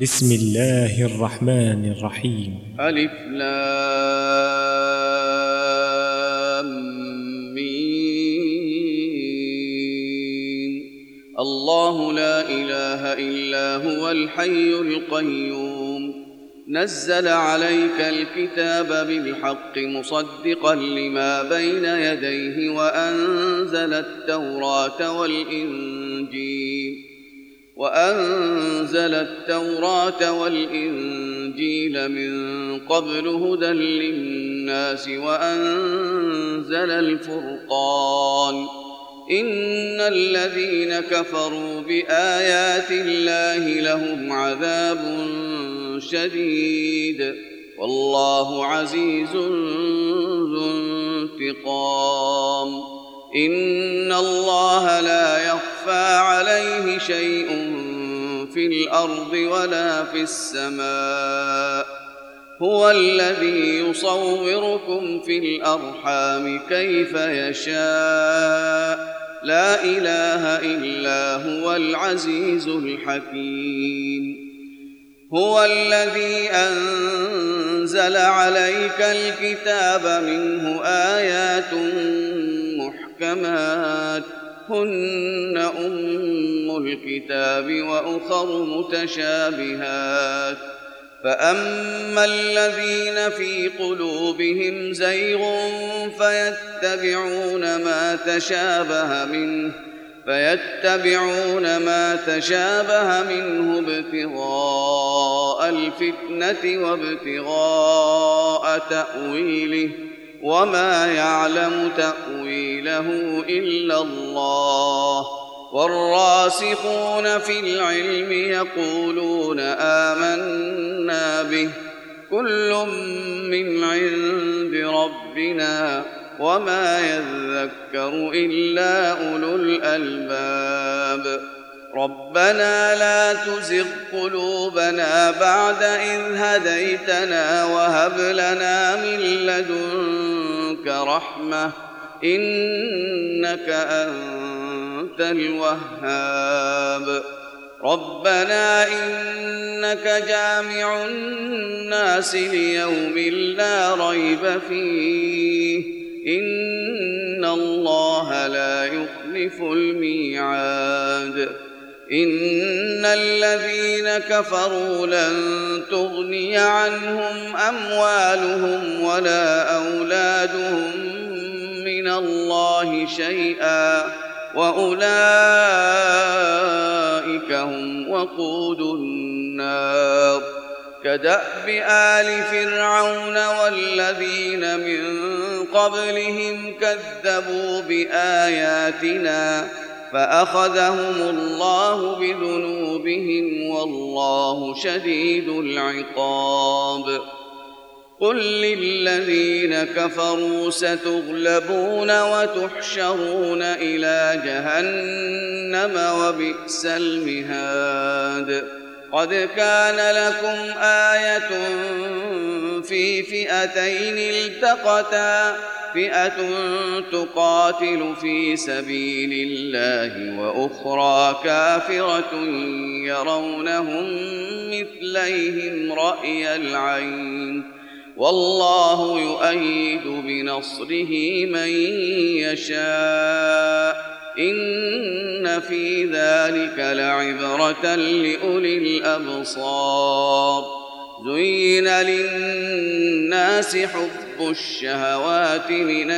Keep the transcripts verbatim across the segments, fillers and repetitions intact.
بسم الله الرحمن الرحيم. ألف لام ميم. الله لا إله إلا هو الحي القيوم نزل عليك الكتاب بالحق مصدقا لما بين يديه وأنزل التوراة والإنجيل وأنزل التوراة والإنجيل من قبل هدى للناس وأنزل الفرقان إن الذين كفروا بآيات الله لهم عذاب شديد والله عزيز ذو انتقام إن الله لا يخفى عليه شيء في الأرض ولا في السماء هو الذي يصوركم في الأرحام كيف يشاء لا إله إلا هو العزيز الحكيم هو الذي أنزل عليك الكتاب منه آيات محكمات هن أم الكتاب وأخر متشابهات فأما الذين في قلوبهم زيغ فيتبعون ما تشابه منه فيتبعون ما تشابه منه ابتغاء الفتنة وابتغاء تأويله وما يعلم تأويله إلا الله والراسخون في العلم يقولون آمنا به كل من عند ربنا وما يذكر إلا أولو الألباب ربنا لا تزغ قلوبنا بعد إذ هديتنا وهب لنا من لدنك رحمة إنك أنت الوهاب ربنا إنك جامع الناس ليوم لا ريب فيه إن الله لا يخلف الميعاد إن الذين كفروا لن تغني عنهم أموالهم ولا أولادهم من الله شيئا وأولئك هم وقود النار كدأب آل فرعون والذين من قبلهم كذبوا بآياتنا فأخذهم الله بذنوبهم والله شديد العقاب قل للذين كفروا ستغلبون وتحشرون إلى جهنم وبئس المهاد قد كان لكم آية في فئتين التقتا فئة تقاتل في سبيل الله وأخرى كافرة يرونهم مثليهم رأي العين والله يؤيد بنصره من يشاء إن في ذلك لعبرة لأولي الأبصار زين للناس حب الشهوات من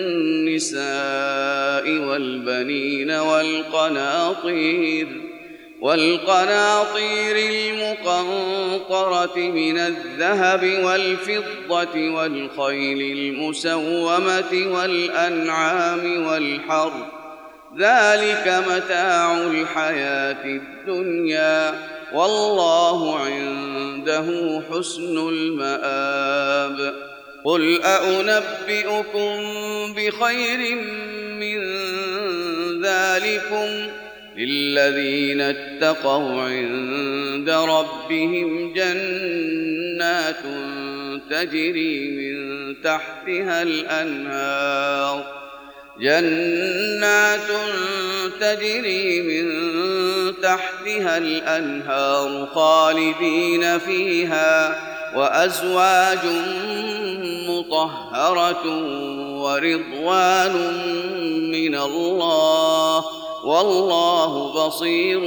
النساء والبنين والقناطير والقناطير المقنطرة من الذهب والفضة والخيل المسومة والأنعام والحرث ذلك متاع الحياة الدنيا والله عنده حسن المآب قل أنبئكم بخير من ذلكم للذين اتقوا عند ربهم جنات تجري من تحتها الأنهار جنات تجري من تحتها الأنهار خالدين فيها وأزواج مطهرة ورضوان من الله والله بصير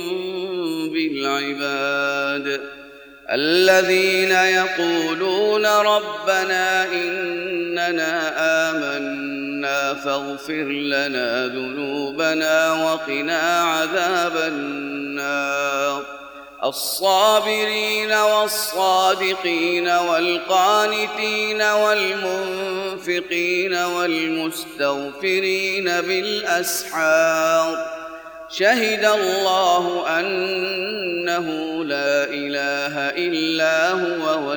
بالعباد. الذين يقولون ربنا إننا آمنا فاغفر لنا ذنوبنا وقنا عذاب النار. الصابرين والصادقين والقانتين والمنفقين والمستغفرين بالأسحار. شهد الله أنه لا إله إلا هو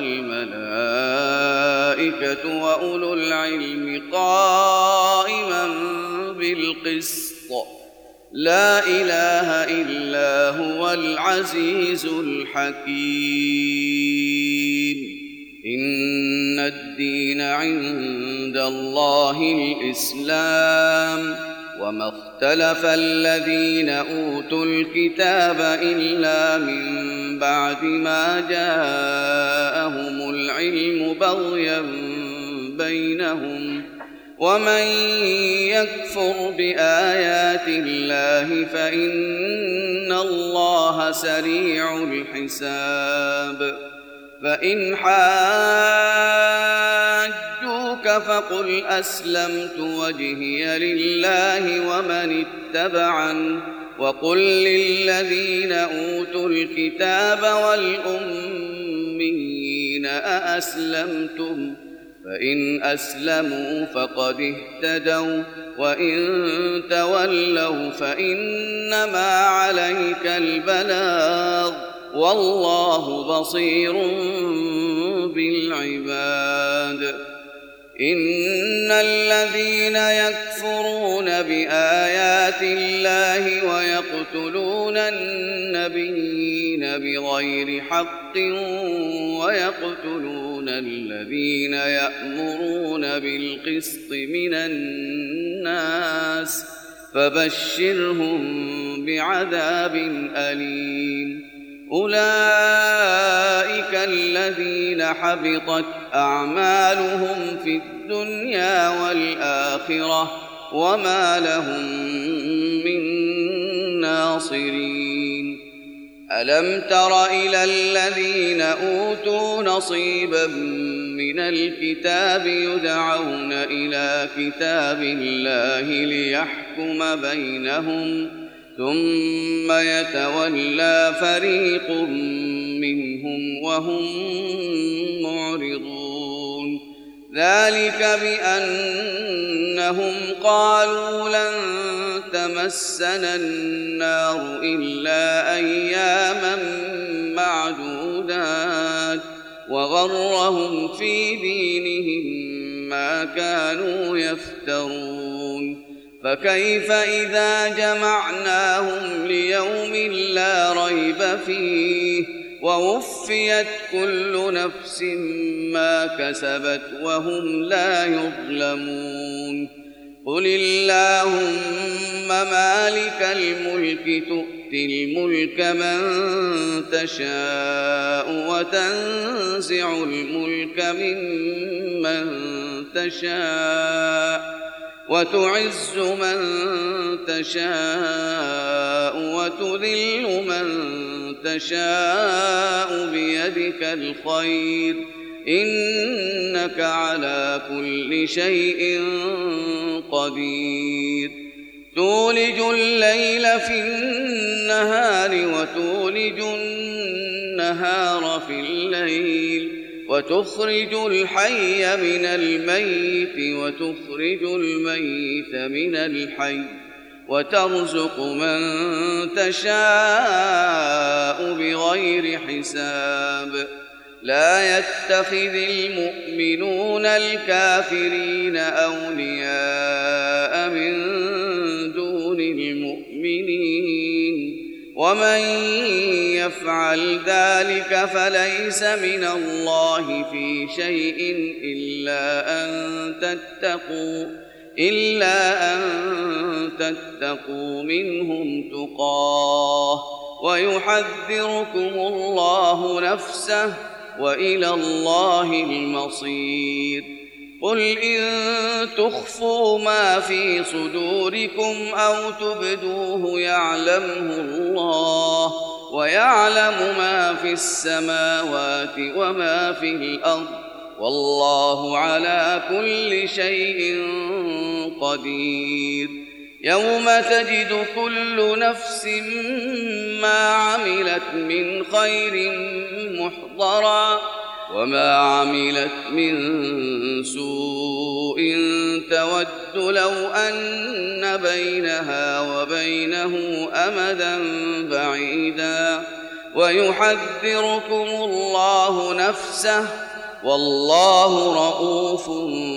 والملائكة وأولو العلم قائما بالقسط. لا إله إلا هو العزيز الحكيم. إن الدين عند الله الإسلام وما اختلف الذين أوتوا الكتاب إلا من بعد ما جاءهم العلم بغيا بينهم. ومن يكفر بآيات الله فإن الله سريع الحساب. فإن حاجوك فقل أسلمت وجهي لله ومن اتبعن وقل للذين أوتوا الكتاب والأميين أأسلمتم فإن أسلموا فقد اهتدوا وإن تولوا فإنما عليك البلاغ والله بصير بالعباد. إن الذين يكفرون بآيات الله ويقتلون النبيين بغير حق ويقتلون الذين يأمرون بالقسط من الناس فبشرهم بعذاب أليم. أولئك الذين حبطت أعمالهم في الدنيا والآخرة وما لهم من ناصرين. ألم تر إلى الذين أوتوا نصيبا من الكتاب يدعون إلى كتاب الله ليحكم بينهم ثم يتولى فريق منهم وهم معرضون. ذلك بأنهم قالوا لن تمسنا النار إلا أياما معدودات وغرهم في دينهم ما كانوا يفترون. فكيف إذا جمعناهم ليوم لا ريب فيه ووفيت كل نفس ما كسبت وهم لا يظلمون. قل اللهم مالك الملك تؤتي الملك من تشاء وتنزع الملك ممن تشاء وتعز من تشاء وتذل من تشاء بيدك الخير إنك على كل شيء قدير. تولج الليل في النهار وتولج النهار في الليل وتخرج الحي من الميت وتخرج الميت من الحي وترزق من تشاء بغير حساب. لا يتخذ المؤمنون الكافرين أولياء من دون المؤمنين ومن يفعل ذلك فليس من الله في شيء إلا أن تتقوا إلا أن تتقوا منهم تقاه ويحذركم الله نفسه وإلى الله المصير. قل إن تخفوا ما في صدوركم أو تبدوه يعلمه الله ويعلم ما في السماوات وما في الأرض والله على كل شيء قدير. يوم تجد كل نفس ما عملت من خير محضرا وما عملت من سوء تود لو أن بينها وبينه أمدا بعيدا ويحذركم الله نفسه والله رؤوف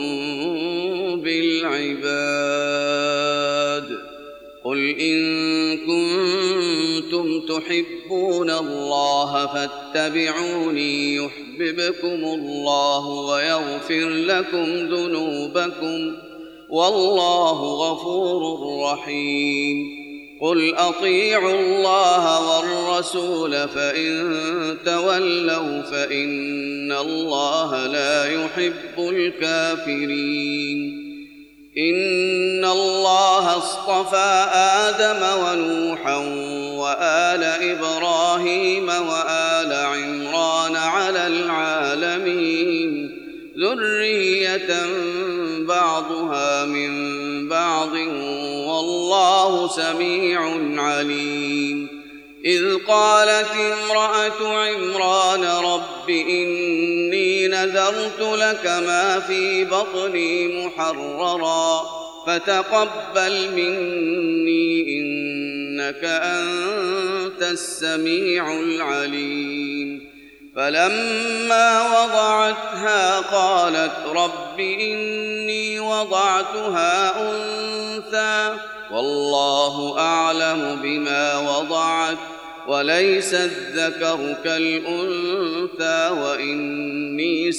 بالعباد. قل إن كنتم تحبون الله فاتبعوني يحببكم الله ويغفر لكم ذنوبكم والله غفور رحيم. قل أطيعوا الله والرسول فإن تولوا فإن الله لا يحب الكافرين. إن الله اصطفى آدم ونوحا وآل إبراهيم وآل عمران على العالمين ذرية بعضها من بعض والله سميع عليم. إذ قالت امرأة عمران رب إني نذرت لك ما في بطني محررا فتقبل مني إنك أنت السميع العليم. فلما وضعتها قالت رب إني وضعتها أنثى والله أعلم بما وضعت وليس الذكر كالأنثى وإني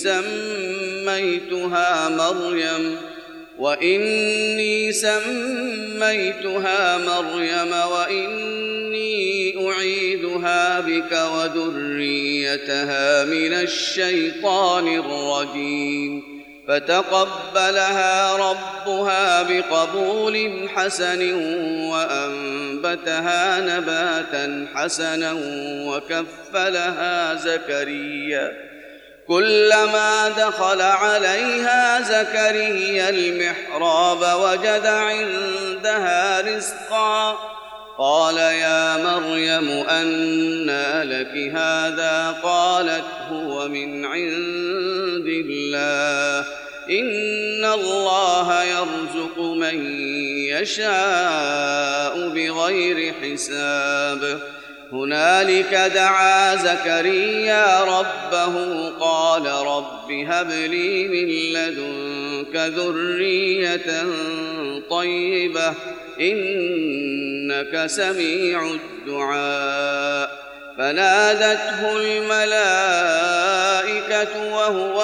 سميتها مريم وإني سميتها مريم وإني أعيذها بك وذريتها من الشيطان الرجيم. فتقبلها ربها بقبول حسن وأنبتها نباتا حسنا وكفلها زكريا. كلما دخل عليها زكريا المحراب وجد عندها رزقا قال يا مريم أنى لك هذا قالت هو من عند الله إن الله يرزق من يشاء بغير حساب. هنالك دعا زكريا ربه قال رب هب لي من لدنك ذرية طيبة إنك سميع الدعاء. فنادته الملائكة وهو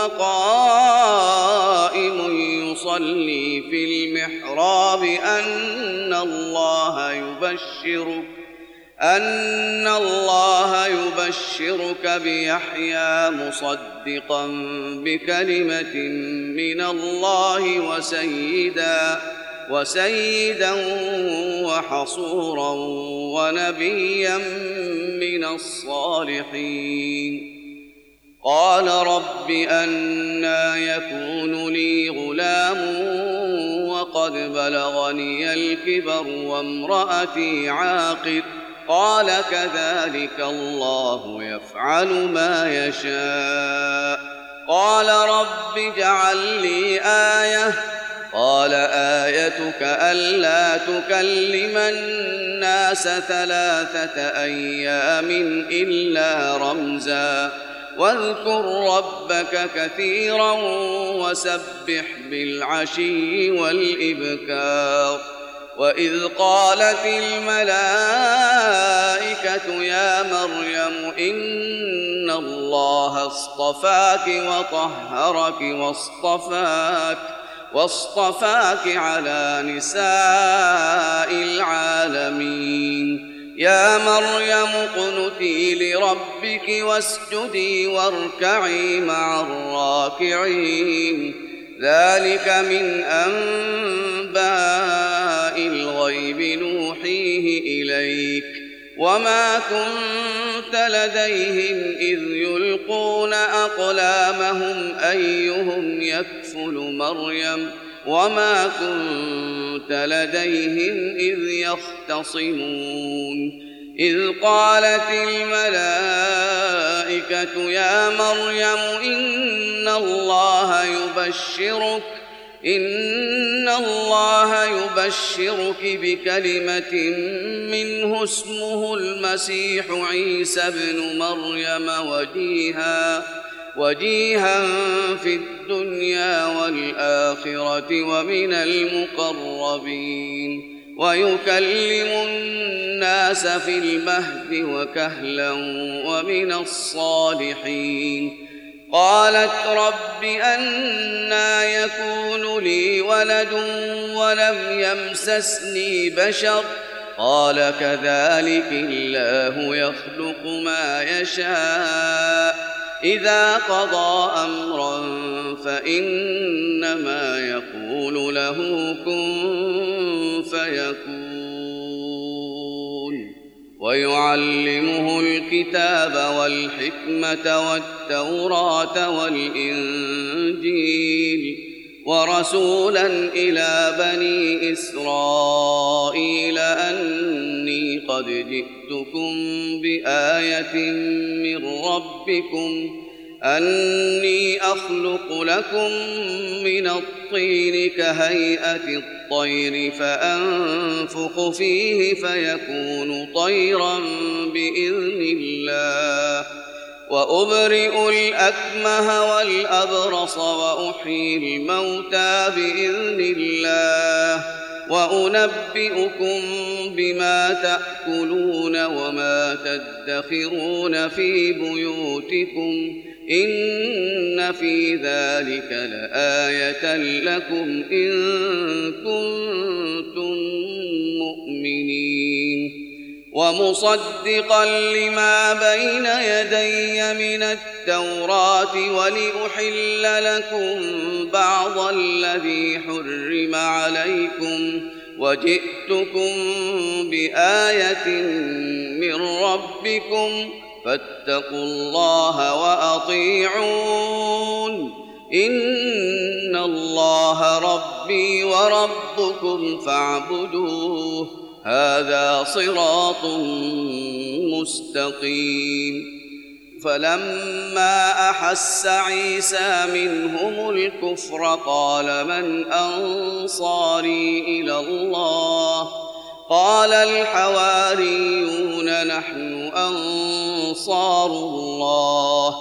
قائم يصلي في المحراب أن الله يبشرك أن الله يبشرك بيحيى مصدقا بكلمة من الله وسيدا وسيدا وحصورا ونبيا من الصالحين. قال رب أنى يكون لي غلام وقد بلغني الكبر وامرأتي عاقر قال كذلك الله يفعل ما يشاء. قال رب اجعل لي آية قال آيتك ألا تكلم الناس ثلاثة أيام إلا رمزا واذكر ربك كثيرا وسبح بالعشي والإبكار. وإذ قالت الملائكة يا مريم إن الله اصطفاك وطهرك واصطفاك واصطفاك على نساء العالمين. يا مريم اقنتي لربك واسجدي واركعي مع الراكعين. ذلك من أنباء الغيب نوحيه إليك وما كنت لديهم إذ يلقون أقلامهم أيهم يكفل مريم وما كنت لديهم إذ يختصمون. إذ قالت الملائكة يا مريم إن الله يبشرك إن الله يبشرك بكلمة منه اسمه المسيح عيسى ابن مريم وجيها وجيها في الدنيا والآخرة ومن المقربين ويكلم الناس في المهد وكهلا ومن الصالحين. قالت رب أنى يكون لي ولد ولم يمسسني بشر قال كذلك الله يخلق ما يشاء إذا قضى أمرا فإنما يقول له كن فيكون. ويعلمه الكتاب والحكمة والتوراة والإنجيل ورسولا إلى بني إسرائيل أني قد جئتكم بآية من ربكم أني أخلق لكم من الطين كهيئة الطير فأنفخ فيه فيكون طيرا بإذن الله وأبرئ الأكمه والأبرص وأحيي الموتى بإذن الله وأنبئكم بما تأكلون وما تدخرون في بيوتكم إن في ذلك لآية لكم إن كنتم مؤمنين. ومصدقا لما بين يدي من التوراة ولأحل لكم بعض الذي حرم عليكم وجئتكم بآية من ربكم فاتقوا الله وأطيعون إن الله ربي وربكم فاعبدوه هذا صراط مستقيم. فلما أحس عيسى منهم الكفر قال من أنصاري إلى الله قال الحواريون نحن أنصار الله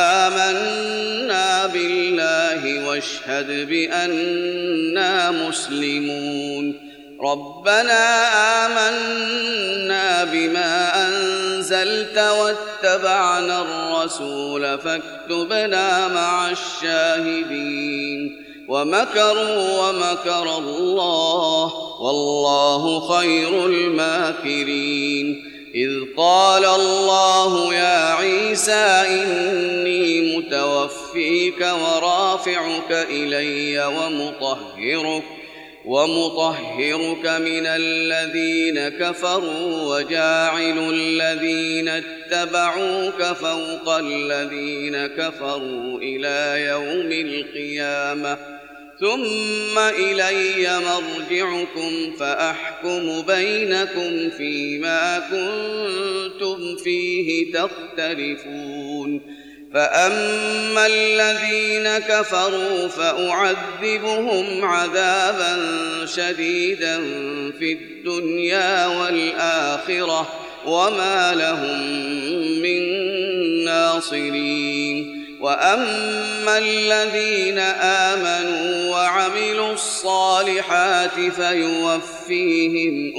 آمنا بالله واشهد بأننا مسلمون. ربنا آمنا بما أنزلت واتبعنا الرسول فاكتبنا مع الشاهدين. ومكروا ومكر الله والله خير الماكرين. إذ قال الله يا عيسى إني متوفيك ورافعك إلي ومطهرك ومطهرك من الذين كفروا وجاعل الذين اتبعوك فوق الذين كفروا إلى يوم القيامة ثم إلي مرجعكم فأحكم بينكم فيما كنتم فيه تختلفون. فأما الذين كفروا فأعذبهم عذابا شديدا في الدنيا والآخرة وما لهم من ناصرين. وأما الذين آمنوا وعملوا الصالحات فيوفيهم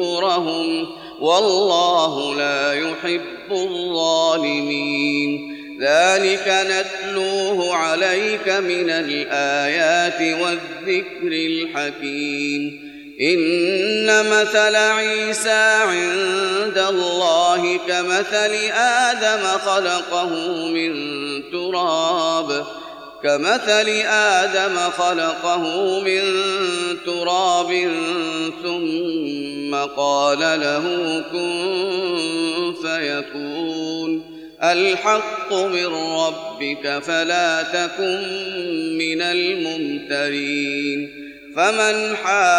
أجورهم والله لا يحب الظالمين. ذلك نتلوه عليك من الآيات والذكر الحكيم إن مثل عيسى عند الله كمثل آدم خلقه من تراب كمثل آدم خلقه من تراب ثم قال له كن فيكون الحق من ربك فلا تكن من الممترين فمن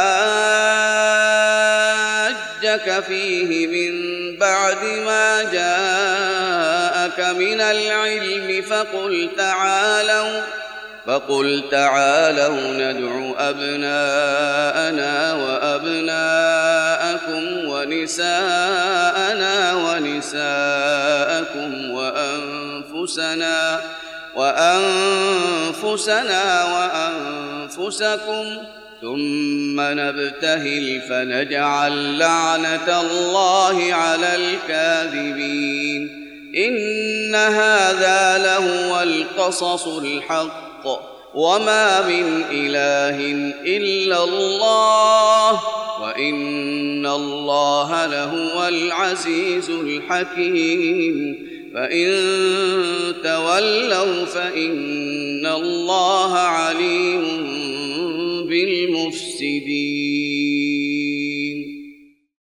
حاجك فيه من بعد ما جاءك من العلم فقل تعالوا فقل تعالوا ندع أبناءنا وأبناءكم ونساءنا ونساءكم وأنفسنا وأنفسنا وأنفسكم ثم نبتهل فنجعل لعنة الله على الكاذبين إن هذا لهو القصص الحق وما من إله إلا الله وإن الله لهو العزيز الحكيم فإن تولوا فإن الله عليم بالمفسدين